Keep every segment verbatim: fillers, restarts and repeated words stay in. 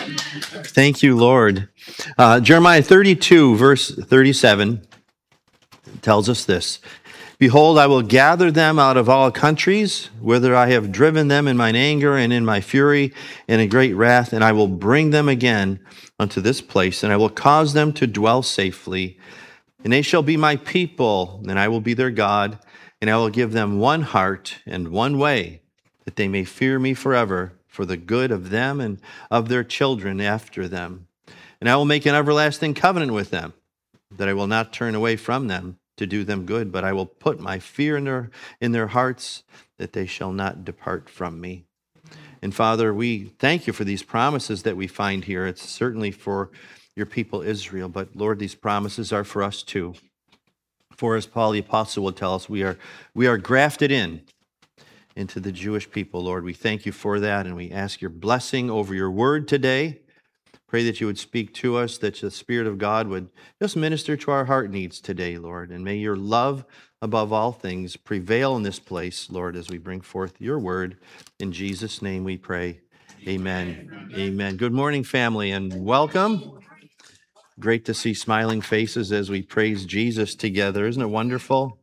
Thank you, Lord. Uh, Jeremiah thirty-two, verse thirty-seven tells us this. Behold, I will gather them out of all countries, whither I have driven them in mine anger and in my fury and in great wrath, and I will bring them again unto this place, and I will cause them to dwell safely. And they shall be my people, and I will be their God, and I will give them one heart and one way, that they may fear me forever, for the good of them and of their children after them. And I will make an everlasting covenant with them, that I will not turn away from them to do them good, but I will put my fear in their, in their hearts, that they shall not depart from me. And Father, we thank you for these promises that we find here. It's certainly for your people Israel, but Lord, these promises are for us too. For as Paul the Apostle will tell us, we are, we are grafted in into the Jewish people, Lord. We thank you for that, and we ask your blessing over your word today. Pray that you would speak to us, that the Spirit of God would just minister to our heart needs today, Lord. And may your love above all things prevail in this place, Lord, as we bring forth your word. In Jesus' name we pray. Amen. Amen. Amen. Good morning, family, and welcome. Great to see smiling faces as we praise Jesus together. Isn't it wonderful?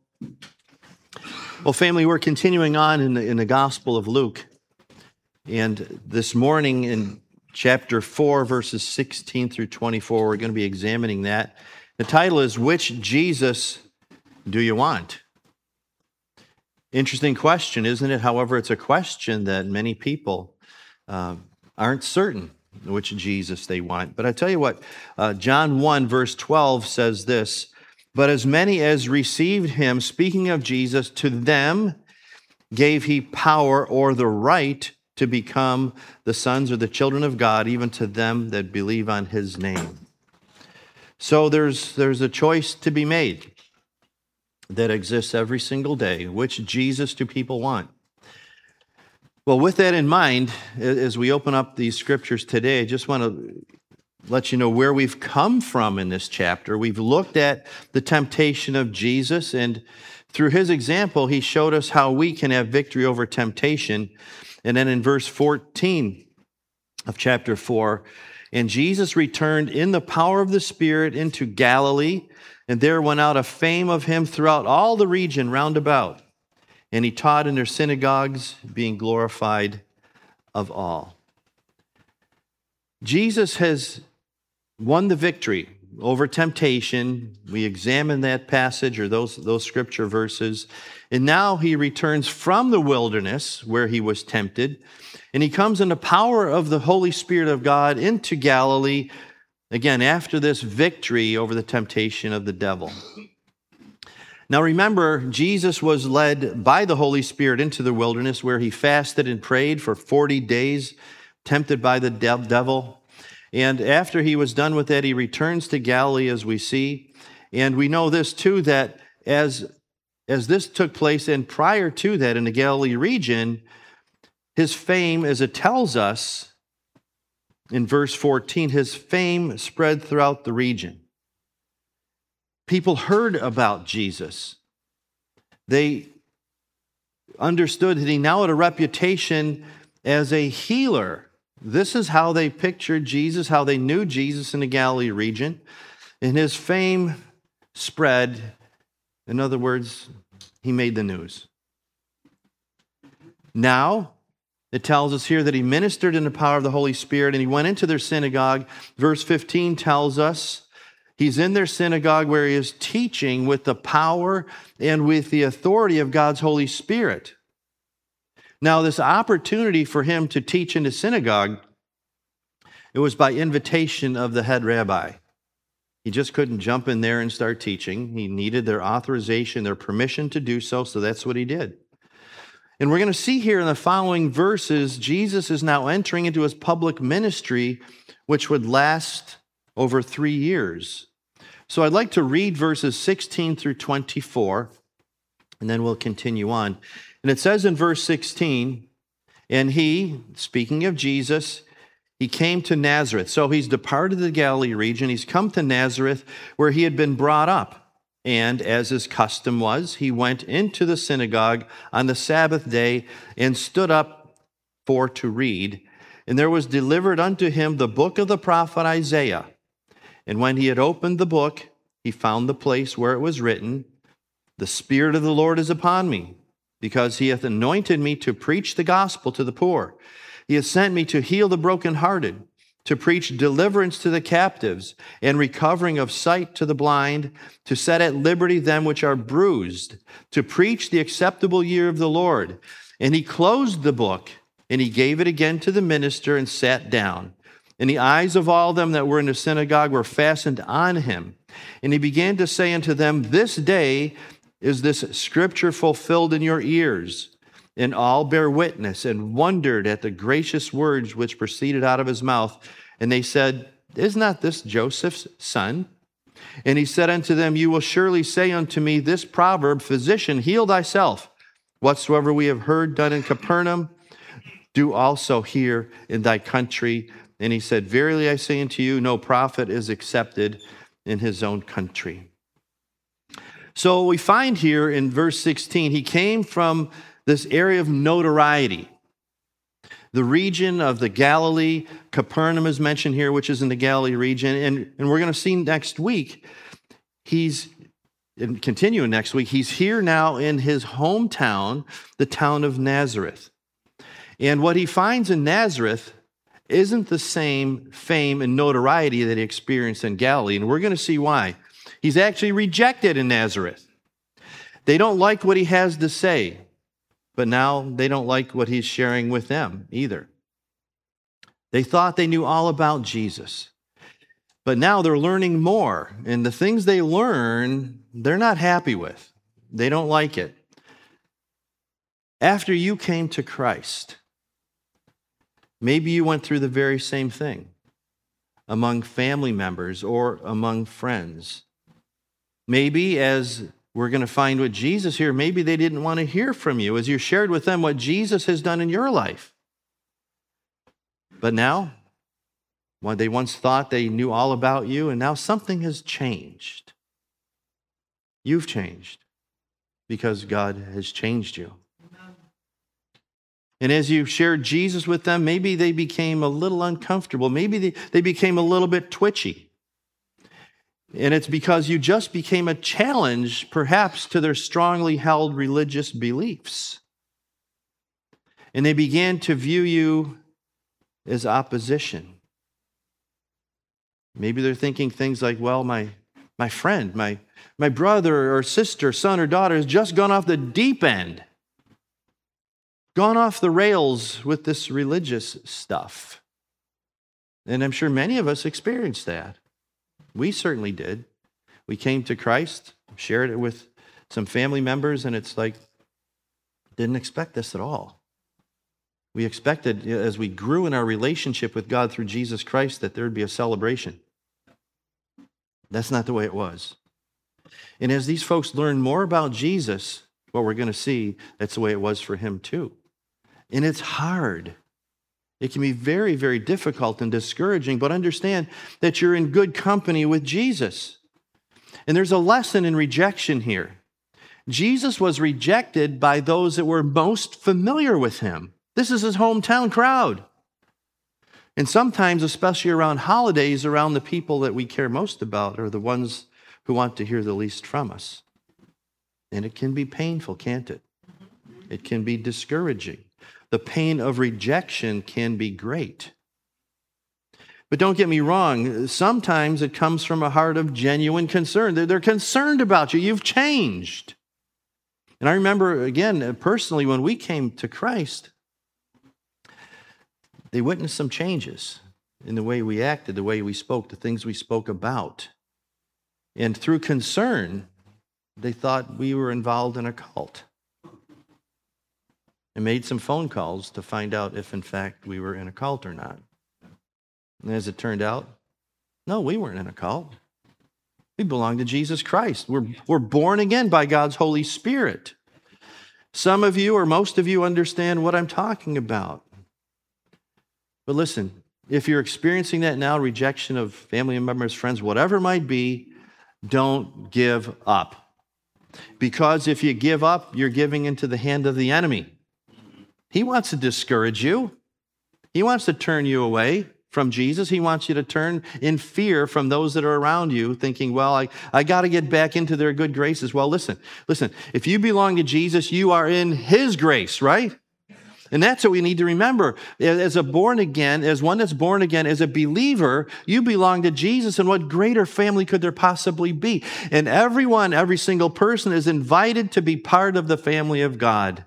Well, family, we're continuing on in the, in the Gospel of Luke. And this morning in chapter four, verses sixteen through twenty-four, we're going to be examining that. The title is, Which Jesus Do You Want? Interesting question, isn't it? However, it's a question that many people uh, aren't certain which Jesus they want. But I tell you what, uh, John one, verse twelve says this, but as many as received him, speaking of Jesus, to them gave he power or the right to become the sons or the children of God, even to them that believe on his name. So there's, there's a choice to be made that exists every single day. Which Jesus do people want? Well, with that in mind, as we open up these scriptures today, I just want to let you know where we've come from in this chapter. We've looked at the temptation of Jesus, and through his example, he showed us how we can have victory over temptation. And then in verse fourteen of chapter four, and Jesus returned in the power of the Spirit into Galilee, and there went out a fame of him throughout all the region round about. And he taught in their synagogues, being glorified of all. Jesus has won the victory over temptation. We examined that passage or those, those scripture verses. And now he returns from the wilderness where he was tempted. And he comes in the power of the Holy Spirit of God into Galilee, again, after this victory over the temptation of the devil. Now remember, Jesus was led by the Holy Spirit into the wilderness where he fasted and prayed for forty days, tempted by the devil. And after he was done with that, he returns to Galilee, as we see. And we know this too, that as, as this took place, and prior to that in the Galilee region, his fame, as it tells us in verse fourteen, his fame spread throughout the region. People heard about Jesus. They understood that he now had a reputation as a healer. This is how they pictured Jesus, how they knew Jesus in the Galilee region. And his fame spread. In other words, he made the news. Now, it tells us here that he ministered in the power of the Holy Spirit, and he went into their synagogue. Verse fifteen tells us he's in their synagogue where he is teaching with the power and with the authority of God's Holy Spirit. Now, this opportunity for him to teach in the synagogue, it was by invitation of the head rabbi. He just couldn't jump in there and start teaching. He needed their authorization, their permission to do so, so that's what he did. And we're going to see here in the following verses, Jesus is now entering into his public ministry, which would last over three years. So I'd like to read verses sixteen through twenty-four, and then we'll continue on. And it says in verse sixteen, and he, speaking of Jesus, he came to Nazareth. So he's departed the Galilee region. He's come to Nazareth where he had been brought up. And as his custom was, he went into the synagogue on the Sabbath day and stood up for to read. And there was delivered unto him the book of the prophet Isaiah. And when he had opened the book, he found the place where it was written, The Spirit of the Lord is upon me, because he hath anointed me to preach the gospel to the poor. He hath sent me to heal the brokenhearted, to preach deliverance to the captives, and recovering of sight to the blind, to set at liberty them which are bruised, to preach the acceptable year of the Lord. And he closed the book, and he gave it again to the minister, and sat down. And the eyes of all them that were in the synagogue were fastened on him. And he began to say unto them, This day is this scripture fulfilled in your ears. And all bare witness, and wondered at the gracious words which proceeded out of his mouth. And they said, Is not this Joseph's son? And he said unto them, You will surely say unto me this proverb, Physician, heal thyself. Whatsoever we have heard done in Capernaum, do also here in thy country. And he said, Verily I say unto you, no prophet is accepted in his own country. So we find here in verse sixteen, he came from this area of notoriety. The region of the Galilee, Capernaum is mentioned here, which is in the Galilee region. And, and we're going to see next week, he's, and continuing next week, he's here now in his hometown, the town of Nazareth. And what he finds in Nazareth isn't the same fame and notoriety that he experienced in Galilee. And we're going to see why. He's actually rejected in Nazareth. They don't like what he has to say, but now they don't like what he's sharing with them either. They thought they knew all about Jesus, but now they're learning more. And the things they learn, they're not happy with. They don't like it. After you came to Christ, maybe you went through the very same thing among family members or among friends. Maybe, as we're going to find with Jesus here, maybe they didn't want to hear from you as you shared with them what Jesus has done in your life. But now, well, they once thought they knew all about you, and now something has changed. You've changed because God has changed you. And as you shared Jesus with them, maybe they became a little uncomfortable. Maybe they, they became a little bit twitchy. And it's because you just became a challenge, perhaps, to their strongly held religious beliefs. And they began to view you as opposition. Maybe they're thinking things like, well, my, my friend, my, my brother or sister, son or daughter has just gone off the deep end. Gone off the rails with this religious stuff. And I'm sure many of us experienced that. We certainly did. We came to Christ, shared it with some family members, and it's like, didn't expect this at all. We expected, as we grew in our relationship with God through Jesus Christ, that there would be a celebration. That's not the way it was. And as these folks learn more about Jesus, what we're going to see, that's the way it was for him too. And it's hard. It can be very, very difficult and discouraging, but understand that you're in good company with Jesus. And there's a lesson in rejection here. Jesus was rejected by those that were most familiar with him. This is his hometown crowd. And sometimes, especially around holidays, around the people that we care most about are the ones who want to hear the least from us. And it can be painful, can't it? It can be discouraging. The pain of rejection can be great. But don't get me wrong, sometimes it comes from a heart of genuine concern. They're, they're concerned about you. You've changed. And I remember, again, personally, when we came to Christ, they witnessed some changes in the way we acted, the way we spoke, the things we spoke about. And through concern, they thought we were involved in a cult. And made some phone calls to find out if, in fact, we were in a cult or not. And as it turned out, no, we weren't in a cult. We belong to Jesus Christ. We're, we're born again by God's Holy Spirit. Some of you, or most of you, understand what I'm talking about. But listen, if you're experiencing that now, rejection of family members, friends, whatever it might be, don't give up. Because if you give up, you're giving into the hand of the enemy. He wants to discourage you. He wants to turn you away from Jesus. He wants you to turn in fear from those that are around you, thinking, well, I, I got to get back into their good graces. Well, listen, listen, if you belong to Jesus, you are in his grace, right? And that's what we need to remember. As a born again, as one that's born again, as a believer, you belong to Jesus, and what greater family could there possibly be? And everyone, every single person is invited to be part of the family of God.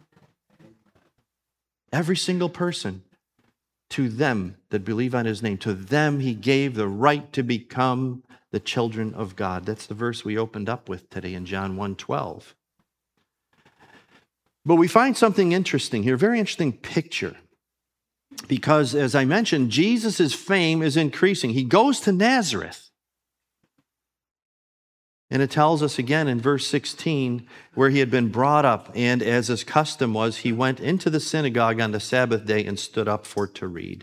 Every single person. To them that believe on his name, to them he gave the right to become the children of God. That's the verse we opened up with today in John one twelve. But we find something interesting here, a very interesting picture. Because as I mentioned, Jesus' fame is increasing. He goes to Nazareth. And it tells us again in verse sixteen, where he had been brought up, and as his custom was, he went into the synagogue on the Sabbath day and stood up for to read.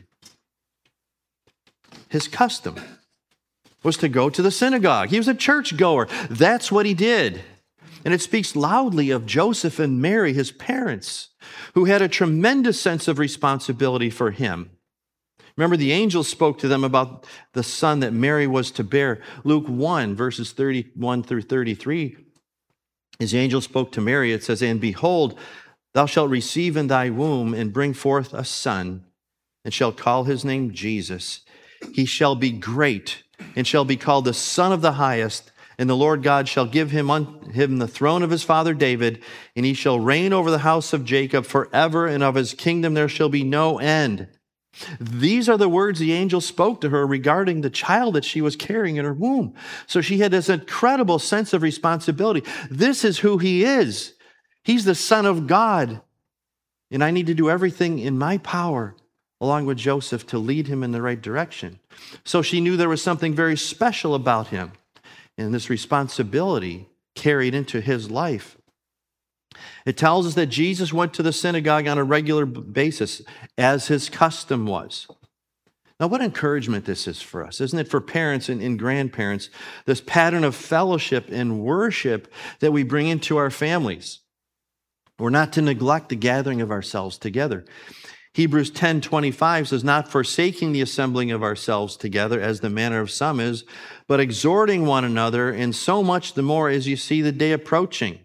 His custom was to go to the synagogue. He was a churchgoer. That's what he did. And it speaks loudly of Joseph and Mary, his parents, who had a tremendous sense of responsibility for him. Remember, the angel spoke to them about the son that Mary was to bear. Luke one, verses thirty-one through thirty-three, as the angel spoke to Mary, it says, and behold, thou shalt receive in thy womb and bring forth a son, and shalt call his name Jesus. He shall be great, and shall be called the Son of the Highest, and the Lord God shall give him unto him the throne of his father David, and he shall reign over the house of Jacob forever, and of his kingdom there shall be no end. These are the words the angel spoke to her regarding the child that she was carrying in her womb. So she had this incredible sense of responsibility. This is who he is. He's the Son of God. And I need to do everything in my power, along with Joseph, to lead him in the right direction. So she knew there was something very special about him. And this responsibility carried into his life. It tells us that Jesus went to the synagogue on a regular basis, as his custom was. Now, what encouragement this is for us, isn't it, for parents and, and grandparents, this pattern of fellowship and worship that we bring into our families. We're not to neglect the gathering of ourselves together. Hebrews ten twenty-five says, not forsaking the assembling of ourselves together, as the manner of some is, but exhorting one another, and so much the more as you see the day approaching.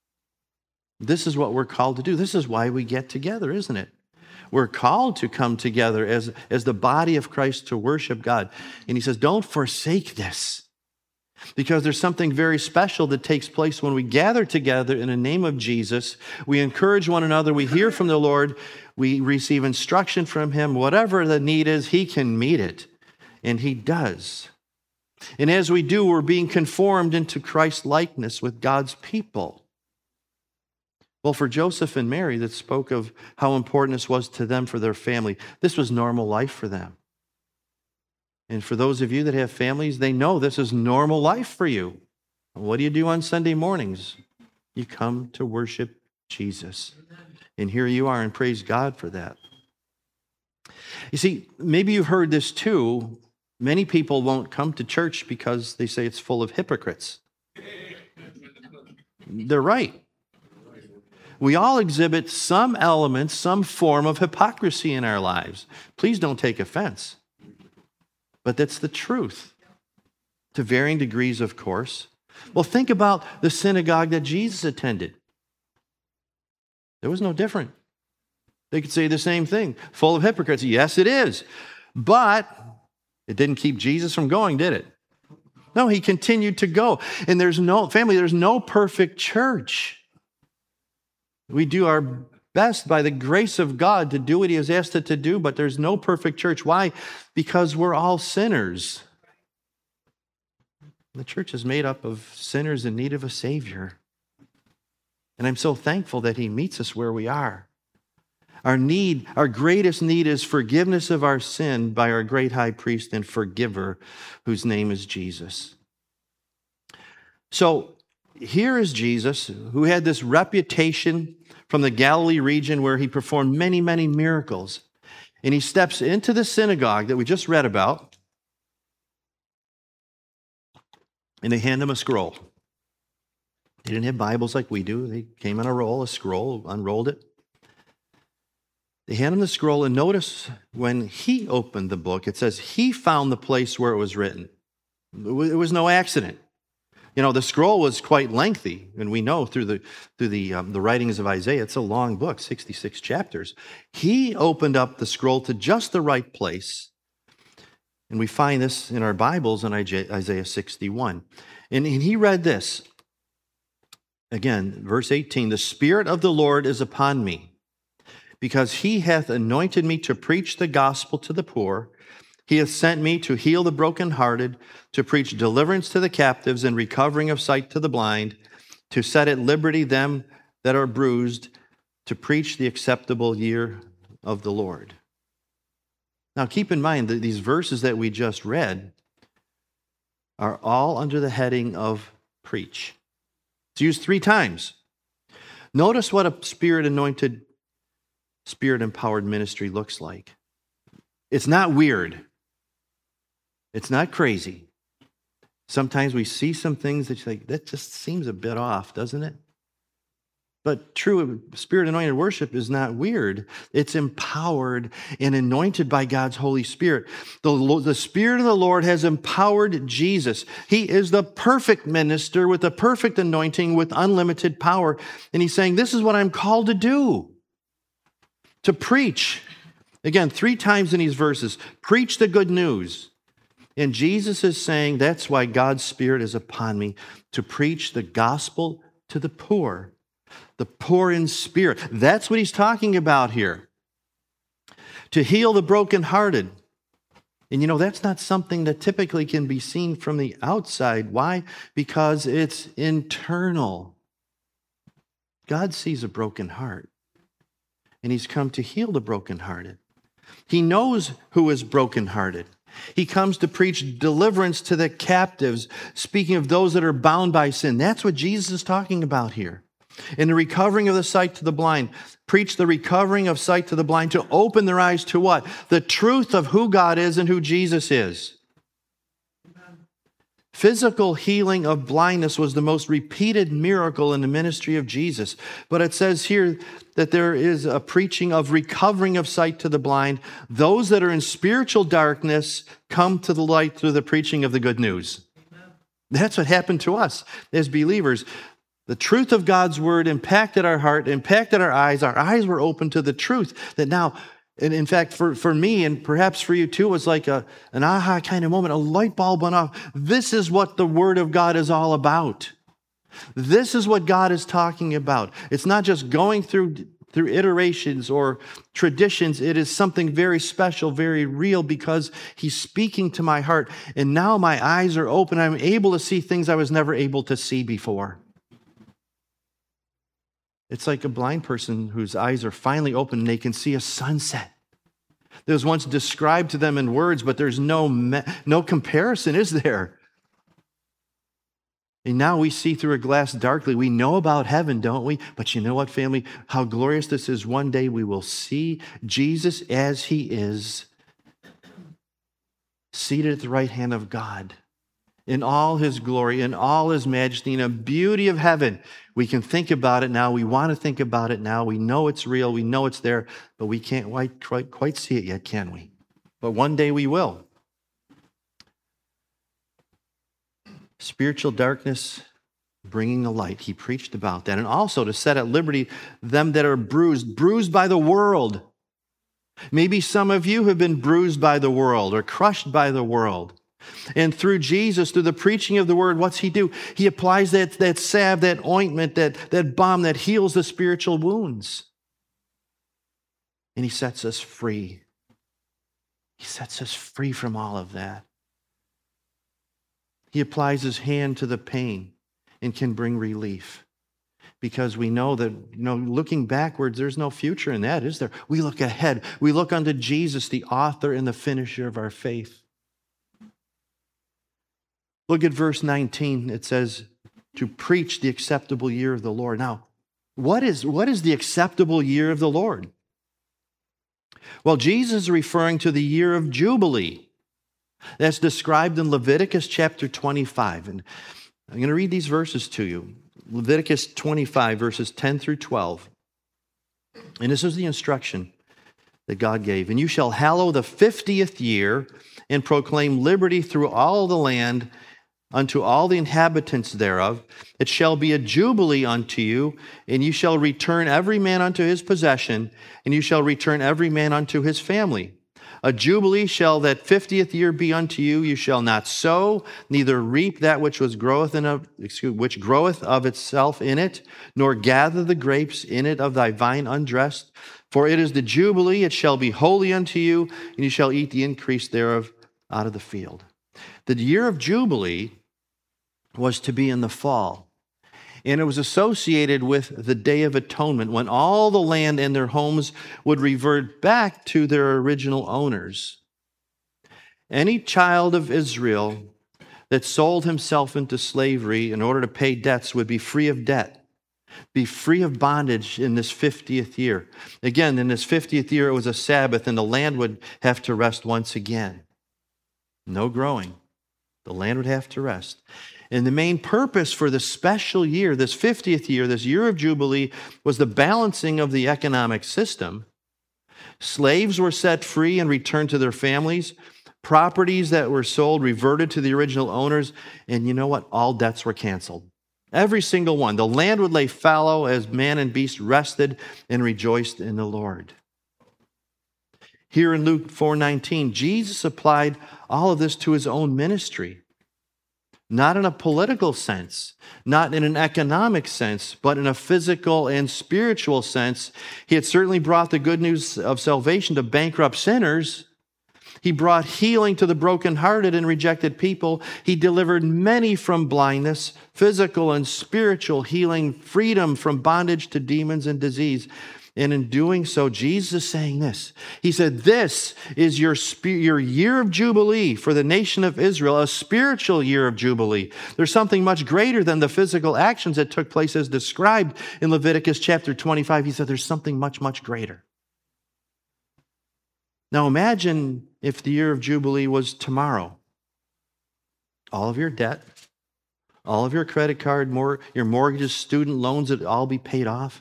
This is what we're called to do. This is why we get together, isn't it? We're called to come together as, as the body of Christ to worship God. And he says, don't forsake this, because there's something very special that takes place when we gather together in the name of Jesus. We encourage one another. We hear from the Lord. We receive instruction from him. Whatever the need is, he can meet it. And he does. And as we do, we're being conformed into Christ's likeness with God's people. Well, for Joseph and Mary, that spoke of how important this was to them for their family. This was normal life for them. And for those of you that have families, they know this is normal life for you. What do you do on Sunday mornings? You come to worship Jesus. And here you are, and praise God for that. You see, maybe you've heard this too. Many people won't come to church because they say it's full of hypocrites. They're right. We all exhibit some elements, some form of hypocrisy in our lives. Please don't take offense. But that's the truth. To varying degrees, of course. Well, think about the synagogue that Jesus attended. It was no different. They could say the same thing. Full of hypocrites. Yes, it is. But it didn't keep Jesus from going, did it? No, he continued to go. And there's no, family, there's no perfect church. We do our best by the grace of God to do what he has asked it to do, but there's no perfect church. Why? Because we're all sinners. The church is made up of sinners in need of a Savior. And I'm so thankful that he meets us where we are. Our need, our greatest need is forgiveness of our sin by our great high priest and forgiver, whose name is Jesus. So here is Jesus, who had this reputation from the Galilee region where he performed many, many miracles. And he steps into the synagogue that we just read about, and they hand him a scroll. They didn't have Bibles like we do. They came on a roll, a scroll, unrolled it. They hand him the scroll, and notice when he opened the book, it says he found the place where it was written. It was no accident. You know, the scroll was quite lengthy, and we know through the through the um, the writings of Isaiah, it's a long book, sixty-six chapters. He opened up the scroll to just the right place, and we find this in our Bibles in Isaiah sixty-one. And, and he read this again, verse eighteen: "The Spirit of the Lord is upon me, because he hath anointed me to preach the gospel to the poor. He hath sent me to heal the brokenhearted, to preach deliverance to the captives and recovering of sight to the blind, to set at liberty them that are bruised, to preach the acceptable year of the Lord." Now keep in mind that these verses that we just read are all under the heading of preach. It's used three times. Notice what a spirit-anointed, spirit-empowered ministry looks like. It's not weird. It's not crazy. Sometimes we see some things that you're like, that just seems a bit off, doesn't it? But true spirit-anointed worship is not weird. It's empowered and anointed by God's Holy Spirit. The, the Spirit of the Lord has empowered Jesus. He is the perfect minister with the perfect anointing with unlimited power. And he's saying, this is what I'm called to do, to preach. Again, three times in these verses, preach the good news. And Jesus is saying, that's why God's Spirit is upon me, to preach the gospel to the poor, the poor in spirit. That's what he's talking about here. To heal the brokenhearted. And you know, that's not something that typically can be seen from the outside. Why? Because it's internal. God sees a broken heart, and he's come to heal the brokenhearted. He knows who is brokenhearted. He comes to preach deliverance to the captives, speaking of those that are bound by sin. That's what Jesus is talking about here. And the recovering of the sight to the blind. Preach the recovering of sight to the blind, to open their eyes to what? The truth of who God is and who Jesus is. Physical healing of blindness was the most repeated miracle in the ministry of Jesus. But it says here that there is a preaching of recovering of sight to the blind. Those that are in spiritual darkness come to the light through the preaching of the good news. Amen. That's what happened to us as believers. The truth of God's word impacted our heart, impacted our eyes. Our eyes were open to the truth that now, and in fact, for, for me, and perhaps for you too, it was like a, an aha kind of moment. A light bulb went off. This is what the Word of God is all about. This is what God is talking about. It's not just going through, through iterations or traditions. It is something very special, very real, because He's speaking to my heart. And now my eyes are open. I'm able to see things I was never able to see before. It's like a blind person whose eyes are finally open and they can see a sunset. That was once described to them in words, but there's no, no comparison, is there? And now we see through a glass darkly. We know about heaven, don't we? But you know what, family? How glorious this is. One day we will see Jesus as He is, seated at the right hand of God, in all His glory, in all His majesty, in the beauty of heaven. We can think about it now. We want to think about it now. We know it's real. We know it's there, but we can't quite, quite, quite see it yet, can we? But one day we will. Spiritual darkness, bringing the light. He preached about that. And also to set at liberty them that are bruised, bruised by the world. Maybe some of you have been bruised by the world or crushed by the world. And through Jesus, through the preaching of the word, what's He do? He applies that, that salve, that ointment, that, that balm that heals the spiritual wounds. And He sets us free. He sets us free from all of that. He applies His hand to the pain and can bring relief. Because we know that, you know, looking backwards, there's no future in that, is there? We look ahead. We look unto Jesus, the author and the finisher of our faith. Look at verse nineteen. It says, to preach the acceptable year of the Lord. Now, what is, what is the acceptable year of the Lord? Well, Jesus is referring to the year of Jubilee. That's described in Leviticus chapter twenty-five. And I'm going to read these verses to you. Leviticus twenty-five, verses ten through twelve. And this is the instruction. that God gave. And you shall hallow the fiftieth year and proclaim liberty through all the land unto all the inhabitants thereof. It shall be a jubilee unto you, and you shall return every man unto his possession, and you shall return every man unto his family. A jubilee shall that fiftieth year be unto you. You shall not sow, neither reap that which was groweth in of, excuse, which groweth of itself in it, nor gather the grapes in it of thy vine undressed. For it is the jubilee; it shall be holy unto you, and you shall eat the increase thereof out of the field. The year of Jubilee was to be in the fall, and it was associated with the Day of Atonement, when all the land and their homes would revert back to their original owners. Any child of Israel that sold himself into slavery in order to pay debts would be free of debt, be free of bondage in this fiftieth year. Again, in this fiftieth year, it was a Sabbath, and the land would have to rest once again. No growing. The land would have to rest. And the main purpose for this special year, this fiftieth year, this year of Jubilee, was the balancing of the economic system. Slaves were set free and returned to their families. Properties that were sold reverted to the original owners. And you know what? All debts were canceled. Every single one. The land would lay fallow as man and beast rested and rejoiced in the Lord. Here in Luke four nineteen, Jesus applied all of this to his own ministry. Not in a political sense, not in an economic sense, but in a physical and spiritual sense. He had certainly brought the good news of salvation to bankrupt sinners. He brought healing to the brokenhearted and rejected people. He delivered many from blindness, physical and spiritual healing, freedom from bondage to demons and disease. And in doing so, Jesus is saying this. He said, this is your, your year of Jubilee for the nation of Israel, a spiritual year of Jubilee. There's something much greater than the physical actions that took place as described in Leviticus chapter twenty-five. He said there's something much, much greater. Now imagine if the year of Jubilee was tomorrow. All of your debt, all of your credit card, more, your mortgages, student loans would all be paid off.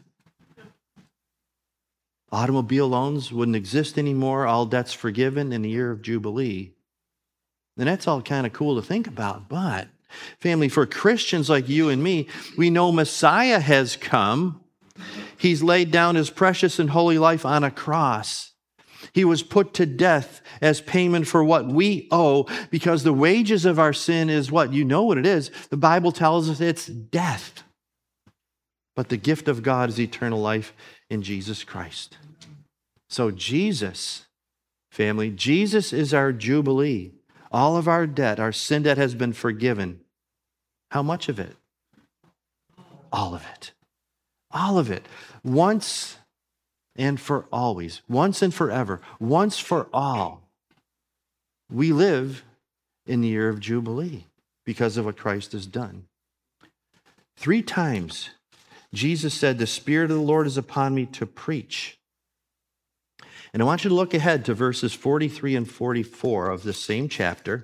Automobile loans wouldn't exist anymore, all debts forgiven in the year of Jubilee. And that's all kind of cool to think about. But, family, for Christians like you and me, we know Messiah has come. He's laid down his precious and holy life on a cross. He was put to death as payment for what we owe, because the wages of our sin is what? You know what it is. The Bible tells us it's death. But the gift of God is eternal life in Jesus Christ. So Jesus, family, Jesus is our Jubilee. All of our debt, our sin debt has been forgiven. How much of it? All of it. All of it. Once and for always. Once and forever. Once for all. We live in the year of Jubilee because of what Christ has done. Three times Jesus said, the Spirit of the Lord is upon me to preach. And I want you to look ahead to verses forty-three and forty-four of this same chapter.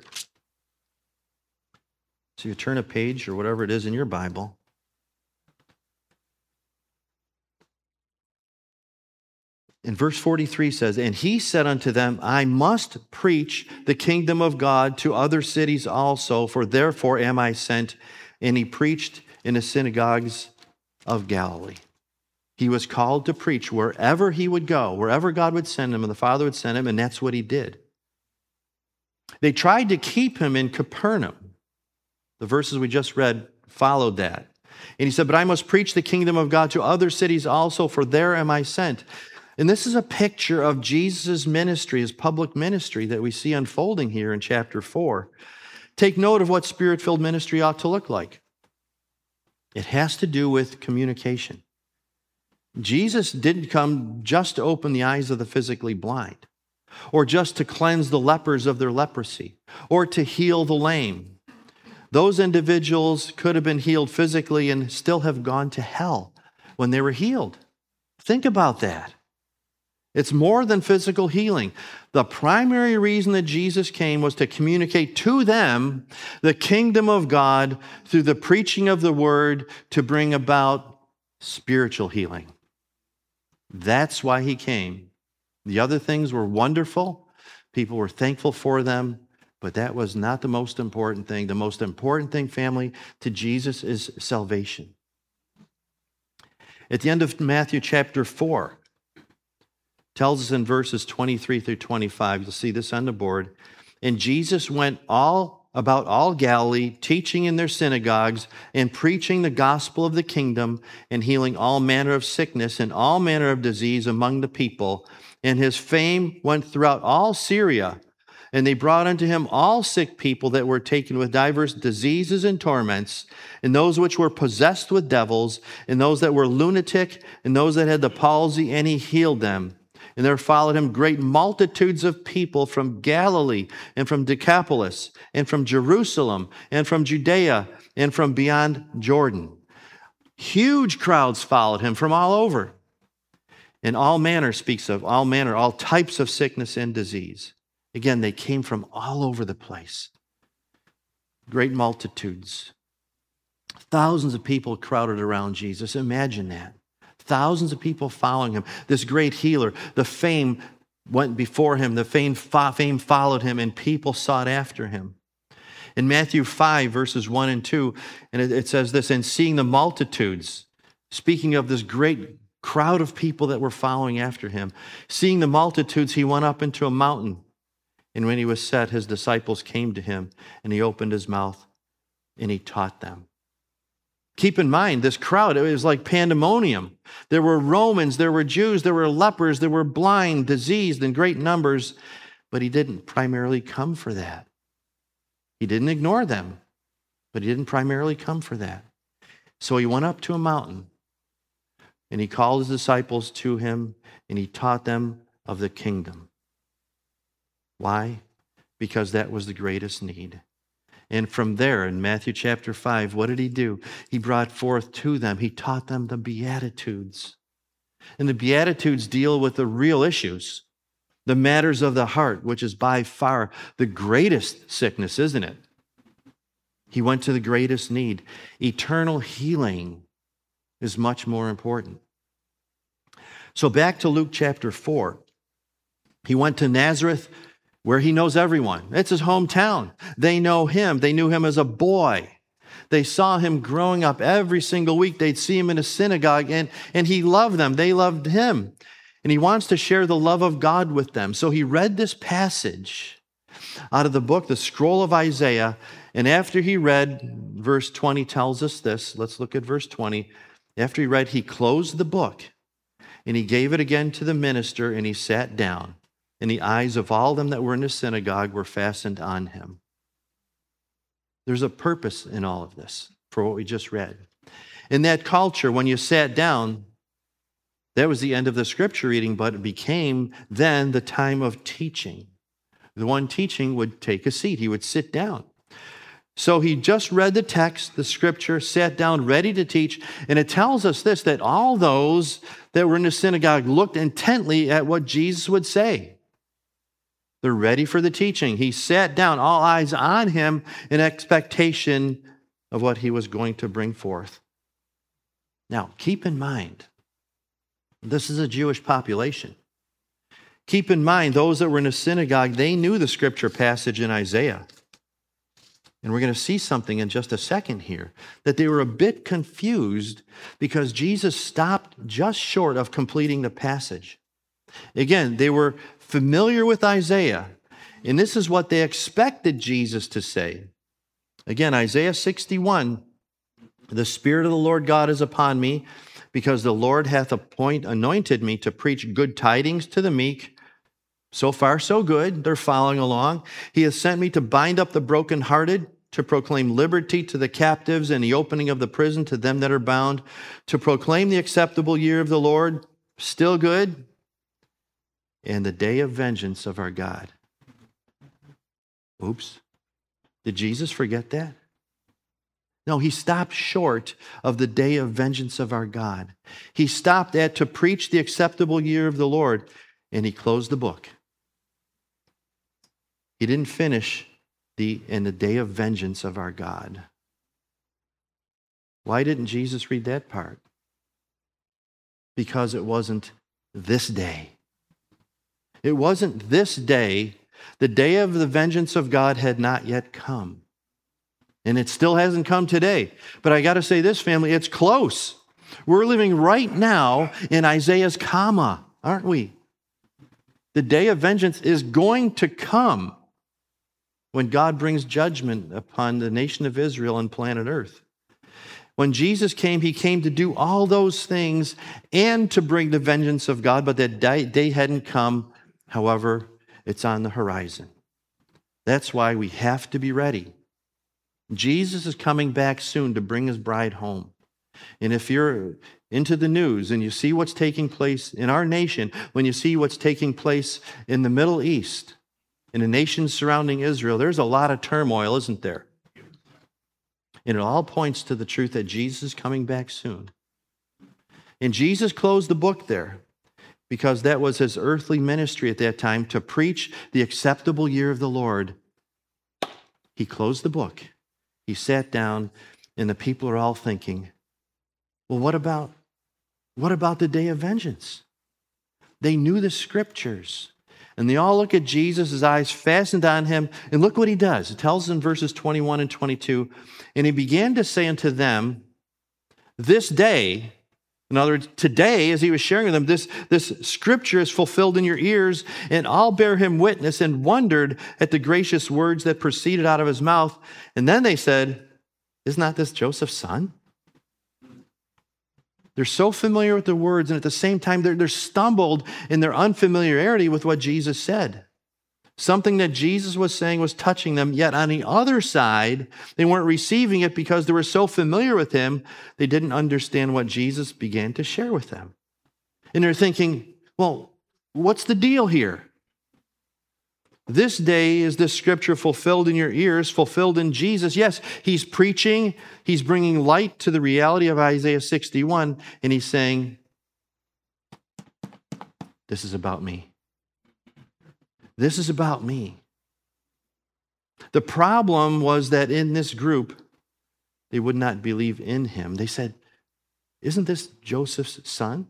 So you turn a page or whatever it is in your Bible. And verse forty-three says, and he said unto them, I must preach the kingdom of God to other cities also, for therefore am I sent. And he preached in the synagogues of Galilee. He was called to preach wherever he would go, wherever God would send him and the Father would send him, and that's what he did. They tried to keep him in Capernaum. The verses we just read followed that. And he said, but I must preach the kingdom of God to other cities also, for there am I sent. And this is a picture of Jesus' ministry, his public ministry that we see unfolding here in chapter four. Take note of what spirit-filled ministry ought to look like. It has to do with communication. Jesus didn't come just to open the eyes of the physically blind, or just to cleanse the lepers of their leprosy, or to heal the lame. Those individuals could have been healed physically and still have gone to hell when they were healed. Think about that. It's more than physical healing. The primary reason that Jesus came was to communicate to them the kingdom of God through the preaching of the word, to bring about spiritual healing. That's why he came. The other things were wonderful. People were thankful for them, but that was not the most important thing. The most important thing, family, to Jesus is salvation. At the end of Matthew chapter four, tells us in verses twenty-three through twenty-five, you'll see this on the board. And Jesus went all about all Galilee, teaching in their synagogues and preaching the gospel of the kingdom and healing all manner of sickness and all manner of disease among the people. And his fame went throughout all Syria. And they brought unto him all sick people that were taken with divers diseases and torments, and those which were possessed with devils, and those that were lunatic, and those that had the palsy, and he healed them. And there followed him great multitudes of people from Galilee, and from Decapolis, and from Jerusalem, and from Judea, and from beyond Jordan. Huge crowds followed him from all over. And all manner speaks of all manner, all types of sickness and disease. Again, they came from all over the place. Great multitudes. Thousands of people crowded around Jesus. Imagine that. Thousands of people following him. This great healer. The fame went before him. The fame, fame followed him, and people sought after him. In Matthew five, verses one and two, and it, it says this, and seeing the multitudes, speaking of this great crowd of people that were following after him, seeing the multitudes, he went up into a mountain. And when he was set, his disciples came to him, and he opened his mouth, and he taught them. Keep in mind, this crowd, it was like pandemonium. There were Romans, there were Jews, there were lepers, there were blind, diseased in great numbers, but he didn't primarily come for that. He didn't ignore them, but he didn't primarily come for that. So he went up to a mountain, and he called his disciples to him, and he taught them of the kingdom. Why? Because that was the greatest need. And from there, in Matthew chapter five, what did he do? He brought forth to them, he taught them the Beatitudes. And the Beatitudes deal with the real issues, the matters of the heart, which is by far the greatest sickness, isn't it? He went to the greatest need. Eternal healing is much more important. So back to Luke chapter four. He went to Nazareth, where he knows everyone. It's his hometown. They know him. They knew him as a boy. They saw him growing up every single week. They'd see him in a synagogue, and, and he loved them. They loved him. And he wants to share the love of God with them. So he read this passage out of the book, the scroll of Isaiah. And after he read, verse twenty tells us this. Let's look at verse twenty. After he read, he closed the book, and he gave it again to the minister, and he sat down. And the eyes of all them that were in the synagogue were fastened on him. There's a purpose in all of this for what we just read. In that culture, when you sat down, that was the end of the scripture reading, but it became then the time of teaching. The one teaching would take a seat. He would sit down. So he just read the text, the scripture, sat down, ready to teach. And it tells us this, that all those that were in the synagogue looked intently at what Jesus would say. They're ready for the teaching. He sat down, all eyes on him in expectation of what he was going to bring forth. Now, keep in mind, this is a Jewish population. Keep in mind, those that were in a synagogue, they knew the scripture passage in Isaiah. And we're going to see something in just a second here, that they were a bit confused because Jesus stopped just short of completing the passage. Again, they were familiar with Isaiah, and this is what they expected Jesus to say. Again, Isaiah sixty-one, the Spirit of the Lord God is upon me, because the Lord hath appoint, anointed me to preach good tidings to the meek. So far, so good. They're following along. He has sent me to bind up the brokenhearted, to proclaim liberty to the captives and the opening of the prison to them that are bound, to proclaim the acceptable year of the Lord, still good, and the day of vengeance of our God. Oops. Did Jesus forget that? No, he stopped short of the day of vengeance of our God. He stopped at to preach the acceptable year of the Lord, and he closed the book. He didn't finish the in the day of vengeance of our God. Why didn't Jesus read that part? Because it wasn't this day. It wasn't this day. The day of the vengeance of God had not yet come. And it still hasn't come today. But I got to say this, family, it's close. We're living right now in Isaiah's comma, aren't we? The day of vengeance is going to come when God brings judgment upon the nation of Israel and planet Earth. When Jesus came, he came to do all those things and to bring the vengeance of God, but that day hadn't come. However, it's on the horizon. That's why we have to be ready. Jesus is coming back soon to bring his bride home. And if you're into the news and you see what's taking place in our nation, when you see what's taking place in the Middle East, in the nations surrounding Israel, there's a lot of turmoil, isn't there? And it all points to the truth that Jesus is coming back soon. And Jesus closed the book there because that was his earthly ministry at that time, to preach the acceptable year of the Lord. He closed the book. He sat down, and the people are all thinking, well, what about, what about the day of vengeance? They knew the scriptures. And they all look at Jesus, his eyes fastened on him, and look what he does. It tells us in verses twenty-one and twenty-two, and he began to say unto them, this day, in other words, today, as he was sharing with them, this, this scripture is fulfilled in your ears, and all bear him witness, and wondered at the gracious words that proceeded out of his mouth. And then they said, is not this Joseph's son? They're so familiar with the words, and at the same time, they're, they're stumbled in their unfamiliarity with what Jesus said. Something that Jesus was saying was touching them, yet on the other side, they weren't receiving it because they were so familiar with him, they didn't understand what Jesus began to share with them. And they're thinking, well, what's the deal here? This day is this scripture fulfilled in your ears, fulfilled in Jesus. Yes, he's preaching. He's bringing light to the reality of Isaiah sixty-one. And he's saying, this is about me. This is about me. The problem was that in this group, they would not believe in him. They said, isn't this Joseph's son?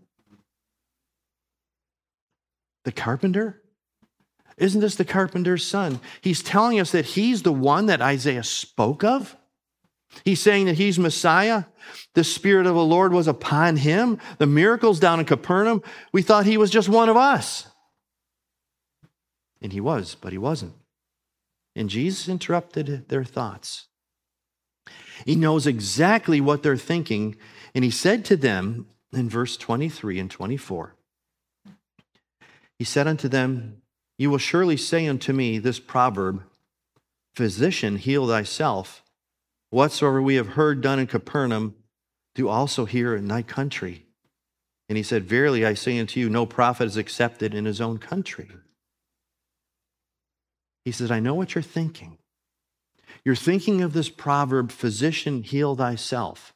The carpenter? Isn't this the carpenter's son? He's telling us that he's the one that Isaiah spoke of. He's saying that he's Messiah. The Spirit of the Lord was upon him. The miracles down in Capernaum, we thought he was just one of us. And he was, but he wasn't. And Jesus interrupted their thoughts. He knows exactly what they're thinking. And he said to them in verse twenty-three and twenty-four, he said unto them, you will surely say unto me this proverb, physician, heal thyself. Whatsoever we have heard done in Capernaum, do also here in thy country. And he said, verily I say unto you, no prophet is accepted in his own country. He says, I know what you're thinking. You're thinking of this proverb, physician, heal thyself.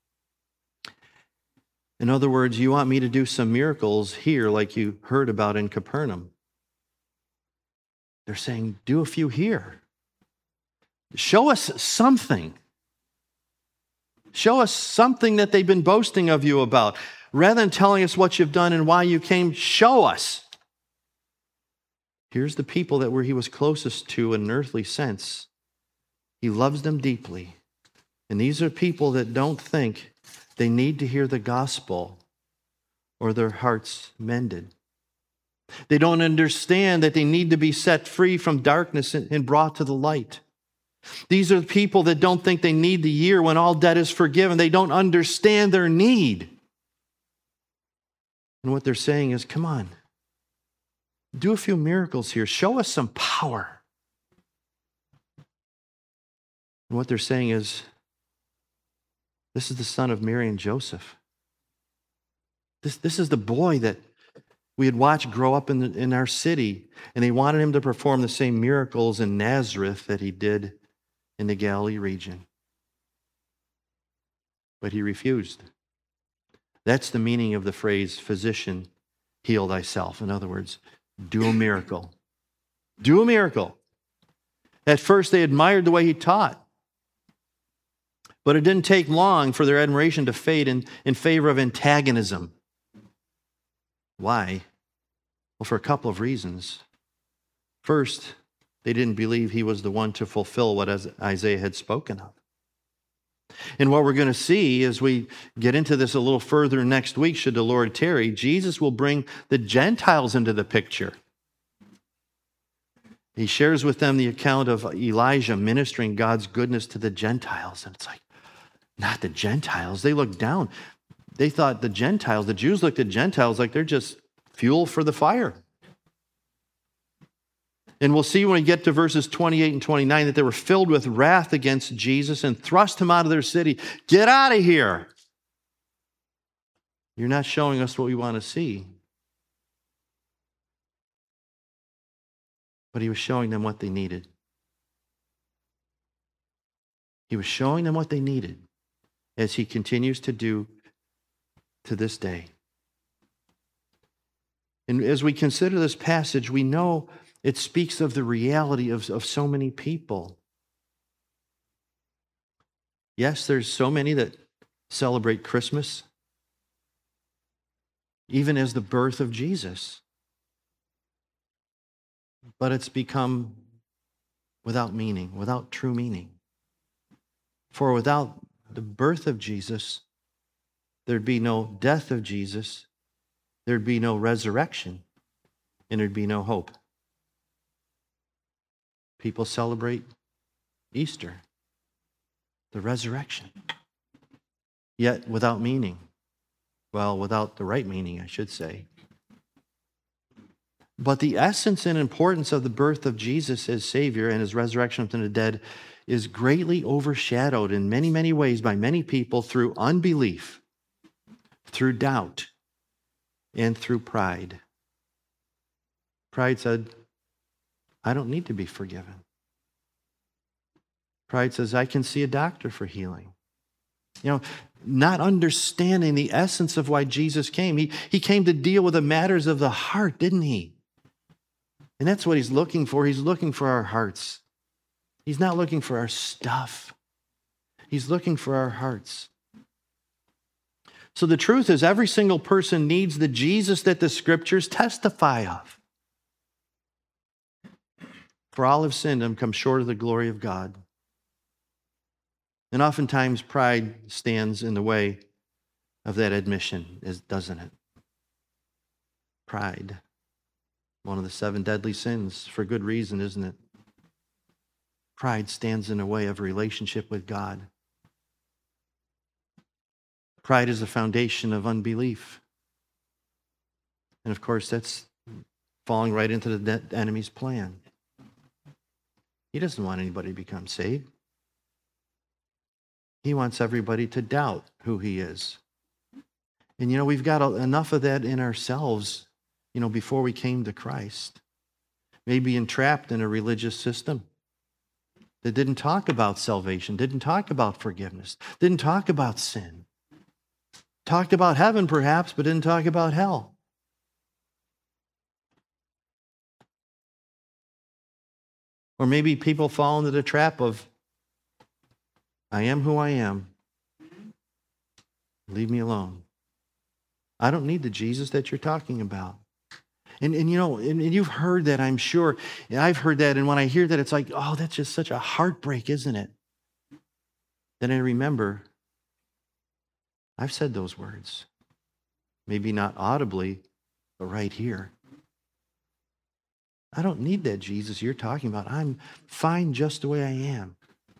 In other words, you want me to do some miracles here like you heard about in Capernaum. They're saying, do a few here. Show us something. Show us something that they've been boasting of you about. Rather than telling us what you've done and why you came, show us. Here's the people that were he was closest to in an earthly sense. He loves them deeply. And these are people that don't think they need to hear the gospel or their hearts mended. They don't understand that they need to be set free from darkness and brought to the light. These are the people that don't think they need the year when all debt is forgiven. They don't understand their need. And what they're saying is, come on, do a few miracles here. Show us some power. And what they're saying is, this is the son of Mary and Joseph. This, this is the boy that we had watched grow up in, the, in our city, and they wanted him to perform the same miracles in Nazareth that he did in the Galilee region. But he refused. That's the meaning of the phrase, physician, heal thyself. In other words, do a miracle. Do a miracle. At first, they admired the way he taught. But it didn't take long for their admiration to fade in, in favor of antagonism. Why? Well, for a couple of reasons. First, they didn't believe he was the one to fulfill what Isaiah had spoken of. And what we're going to see as we get into this a little further next week, should the Lord tarry, Jesus will bring the Gentiles into the picture. He shares with them the account of Elijah ministering God's goodness to the Gentiles. And it's like, not the Gentiles. They look down. They thought the Gentiles, the Jews looked at Gentiles like they're just fuel for the fire. And we'll see when we get to verses twenty-eight and twenty-nine that they were filled with wrath against Jesus and thrust him out of their city. Get out of here. You're not showing us what we want to see. But he was showing them what they needed. He was showing them what they needed, as he continues to do to this day. And as we consider this passage, we know it speaks of the reality of, of so many people. Yes, there's so many that celebrate Christmas, even as the birth of Jesus. But it's become without meaning, without true meaning. For without the birth of Jesus, there'd be no death of Jesus, there'd be no resurrection, and there'd be no hope. People celebrate Easter, the resurrection, yet without meaning. Well, without the right meaning, I should say. But the essence and importance of the birth of Jesus as Savior and his resurrection from the dead is greatly overshadowed in many, many ways by many people through unbelief, through doubt, and through pride. Pride said, I don't need to be forgiven. Pride says, I can see a doctor for healing. You know, not understanding the essence of why Jesus came. He, he came to deal with the matters of the heart, didn't he? And that's what he's looking for. He's looking for our hearts. He's not looking for our stuff. He's looking for our hearts. So the truth is, every single person needs the Jesus that the scriptures testify of. For all have sinned and come short of the glory of God. And oftentimes pride stands in the way of that admission, doesn't it? Pride. One of the seven deadly sins, for good reason, isn't it? Pride stands in the way of a relationship with God. Pride is the foundation of unbelief. And of course, that's falling right into the enemy's plan. He doesn't want anybody to become saved. He wants everybody to doubt who he is. And you know, we've got enough of that in ourselves, you know, before we came to Christ. Maybe entrapped in a religious system that didn't talk about salvation, didn't talk about forgiveness, didn't talk about sin. Talked about heaven perhaps, but didn't talk about hell. Or maybe people fall into the trap of, I am who I am. Leave me alone. I don't need the Jesus that you're talking about. And, and you know, and, and you've heard that, I'm sure. And I've heard that, and when I hear that, it's like, oh, that's just such a heartbreak, isn't it? Then I remember, I've said those words. Maybe not audibly, but right here. I don't need that Jesus you're talking about. I'm fine just the way I am.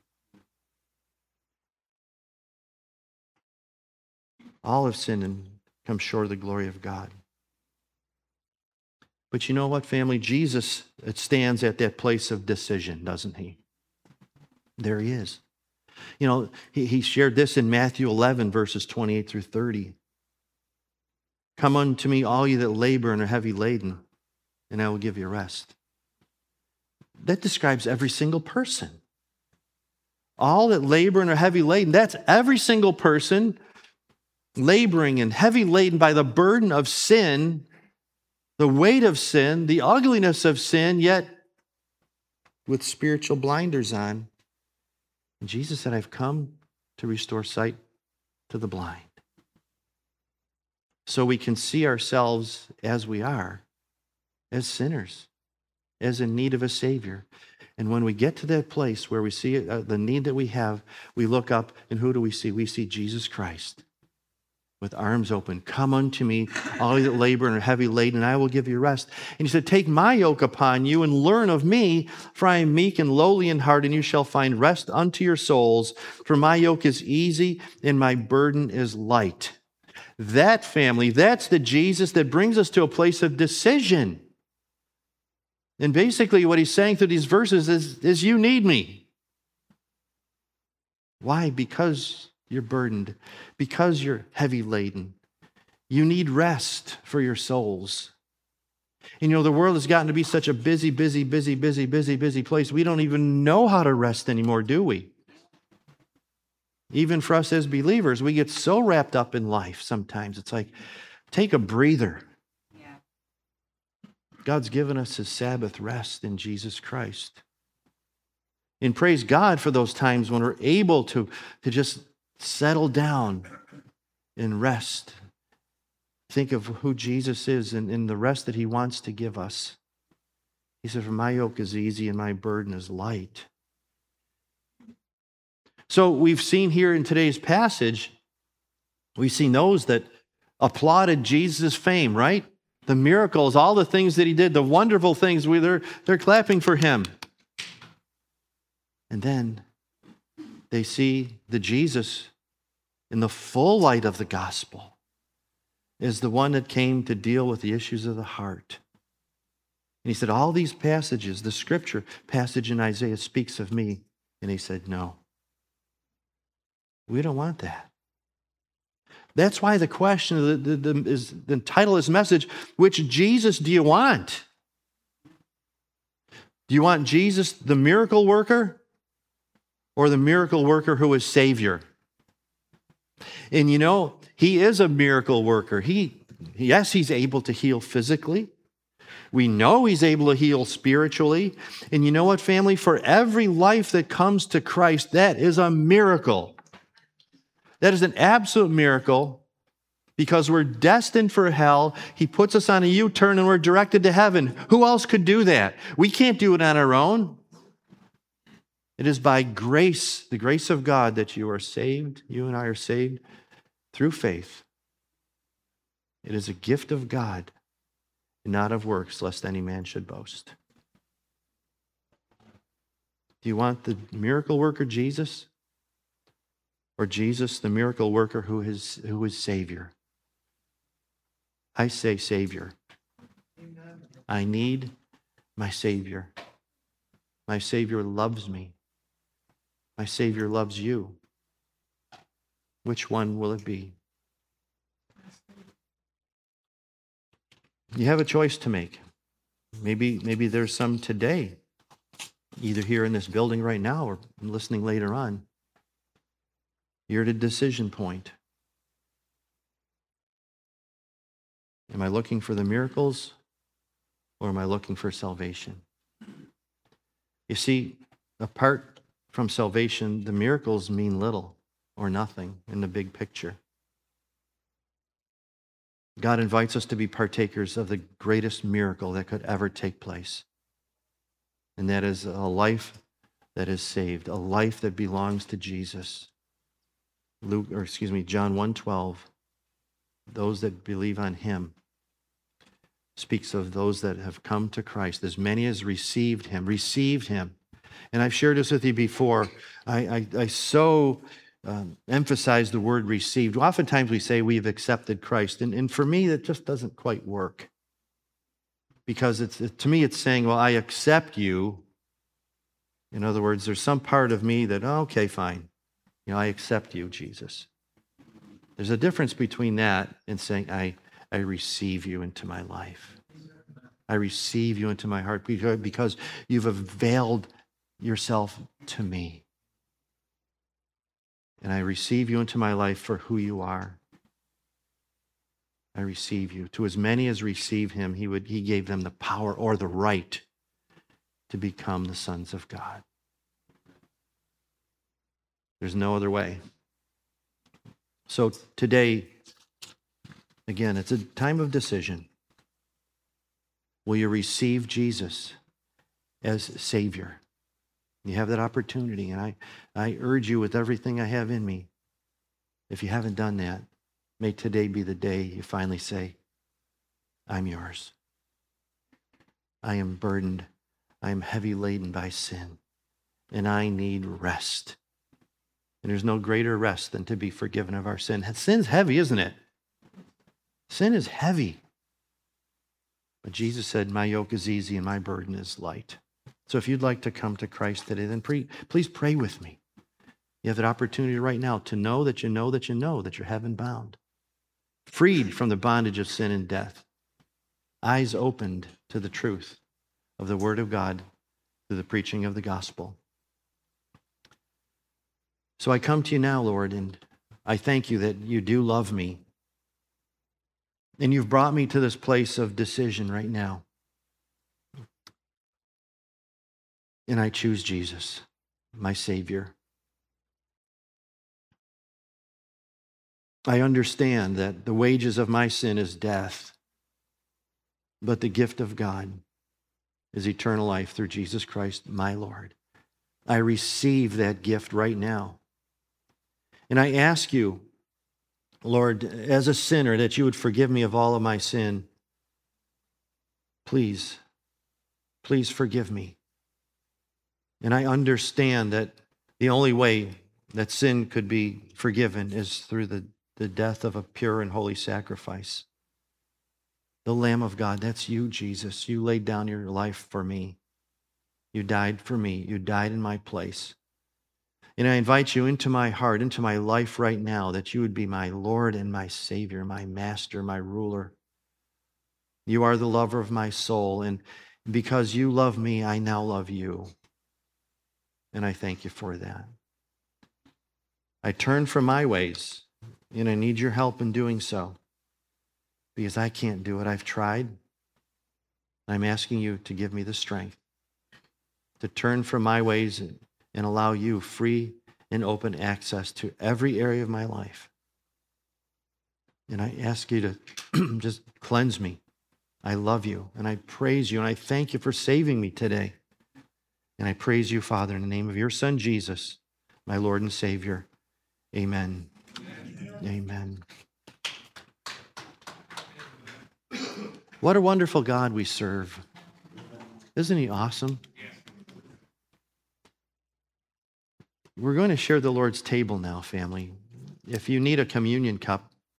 All have sinned and come short of the glory of God. But you know what, family? Jesus it stands at that place of decision, doesn't he? There he is. You know, he, he shared this in Matthew eleven, verses twenty-eight through thirty. Come unto me, all you that labor and are heavy laden, and I will give you rest. That describes every single person. All that labor and are heavy laden, that's every single person laboring and heavy laden by the burden of sin, the weight of sin, the ugliness of sin, yet with spiritual blinders on. And Jesus said, I've come to restore sight to the blind. So we can see ourselves as we are as sinners, as in need of a Savior. And when we get to that place where we see uh, the need that we have, we look up, and who do we see? We see Jesus Christ with arms open. Come unto me, all you that labor and are heavy laden, and I will give you rest. And he said, take my yoke upon you and learn of me, for I am meek and lowly in heart, and you shall find rest unto your souls. For my yoke is easy and my burden is light. That, family, that's the Jesus that brings us to a place of decision. And basically what he's saying through these verses is, is you need me. Why? Because you're burdened. Because you're heavy laden. You need rest for your souls. And you know, the world has gotten to be such a busy, busy, busy, busy, busy, busy place. We don't even know how to rest anymore, do we? Even for us as believers, we get so wrapped up in life sometimes. It's like, take a breather. God's given us his Sabbath rest in Jesus Christ. And praise God for those times when we're able to, to just settle down and rest. Think of who Jesus is and, and the rest that he wants to give us. He said, for my yoke is easy and my burden is light. So we've seen here in today's passage, we've seen those that applauded Jesus' fame, right? The miracles, all the things that he did, the wonderful things, they're, they're clapping for him. And then they see the Jesus in the full light of the gospel as the one that came to deal with the issues of the heart. And he said, all these passages, the scripture passage in Isaiah speaks of me. And he said, no, we don't want that. That's why the question the, the, the, is the title of this message, which Jesus do you want? Do you want Jesus, the miracle worker, or the miracle worker who is Savior? And you know, he is a miracle worker. He, yes, he's able to heal physically. We know he's able to heal spiritually. And you know what, family? For every life that comes to Christ, that is a miracle. That is an absolute miracle because we're destined for hell. He puts us on a U-turn and we're directed to heaven. Who else could do that? We can't do it on our own. It is by grace, the grace of God, that you are saved. You and I are saved through faith. It is a gift of God, and not of works, lest any man should boast. Do you want the miracle worker Jesus? Or Jesus, the miracle worker who is, who is Savior? I say Savior. Amen. I need my Savior. My Savior loves me. My Savior loves you. Which one will it be? You have a choice to make. Maybe, maybe there's some today, either here in this building right now or listening later on. You're at a decision point. Am I looking for the miracles or am I looking for salvation? You see, apart from salvation, the miracles mean little or nothing in the big picture. God invites us to be partakers of the greatest miracle that could ever take place. And that is a life that is saved, a life that belongs to Jesus. Luke, or excuse me, John one twelve, those that believe on him, speaks of those that have come to Christ. As many as received him, received him. And I've shared this with you before. I, I, I so um, emphasize the word received. Oftentimes we say we've accepted Christ. And, and for me, that just doesn't quite work. Because it's it, to me, it's saying, well, I accept you. In other words, there's some part of me that, oh, okay, fine. You know, I accept you, Jesus. There's a difference between that and saying, I, I receive you into my life. I receive you into my heart because you've availed yourself to me. And I receive you into my life for who you are. I receive you. To as many as receive him, he would he gave them the power or the right to become the sons of God. There's no other way. So today, again, it's a time of decision. Will you receive Jesus as Savior? You have that opportunity, and I, I urge you with everything I have in me. If you haven't done that, may today be the day you finally say, I'm yours. I am burdened. I am heavy laden by sin, and I need rest. And there's no greater rest than to be forgiven of our sin. Sin's heavy, isn't it? Sin is heavy. But Jesus said, my yoke is easy and my burden is light. So if you'd like to come to Christ today, then pre- please pray with me. You have that opportunity right now to know that you know that you know that you're heaven bound, freed from the bondage of sin and death, eyes opened to the truth of the Word of God through the preaching of the gospel. So I come to you now, Lord, and I thank you that you do love me. And you've brought me to this place of decision right now. And I choose Jesus, my Savior. I understand that the wages of my sin is death, but the gift of God is eternal life through Jesus Christ, my Lord. I receive that gift right now. And I ask you, Lord, as a sinner, that you would forgive me of all of my sin. Please, please forgive me. And I understand that the only way that sin could be forgiven is through the, the death of a pure and holy sacrifice. The Lamb of God, that's you, Jesus. You laid down your life for me. You died for me. You died in my place. And I invite you into my heart, into my life right now, that you would be my Lord and my Savior, my Master, my ruler. You are the lover of my soul, and because you love me, I now love you. And I thank you for that. I turn from my ways, and I need your help in doing so, because I can't do it. I've tried. I'm asking you to give me the strength to turn from my ways and allow you free and open access to every area of my life. And I ask you to just cleanse me. I love you, and I praise you, and I thank you for saving me today. And I praise you, Father, in the name of your Son, Jesus, my Lord and Savior. Amen. Amen. Amen. What a wonderful God we serve. Isn't he awesome? We're going to share the Lord's table now, family. If you need a communion cup,